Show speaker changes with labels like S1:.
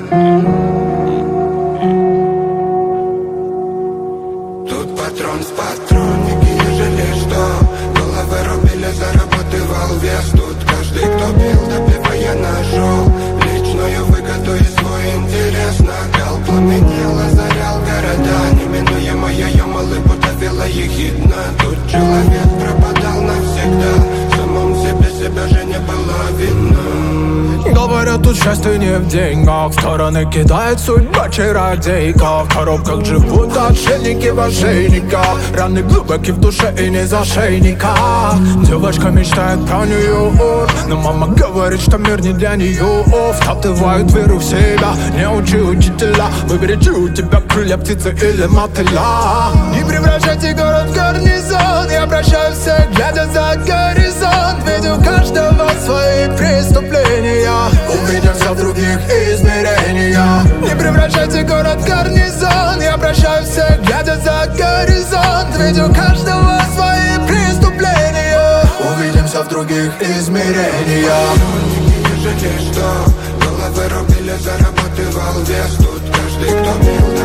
S1: Тут патрон с патронники, ежели что. Головы рубили, заработывал вес. Тут каждый, кто пил, допивая ножом. Личную выгоду и свой интерес накал. Пламенел, озарял города. Неминуемая ямалы подавила ехидно. Тут человек пропадал навсегда. В самом себе себя же не было видно.
S2: Говорят, тут счастье не в деньгах. В стороны кидает судьба чародейка. В коробках живут отшельники в ошейниках. Раны глубоки в душе и не за шейника. Девочка мечтает про Нью-Йорк, но мама говорит, что мир не для нее. Втаптывают веру в себя, не учи учителя. Выберите у тебя крылья птицы или мотыля. Не превращайте город в гарнизон. Я прощаю всех, глядя за горизонт. Ведь у каждого свои преступления. Увидимся в других измерениях. Не превращайте город в гарнизон. Я прощаю всех, глядя за горизонт. Ведь у каждого свои преступления. Увидимся в других измерениях.
S1: Ежели что, головы рубили, заработывал вес. Тут каждый, кто пил,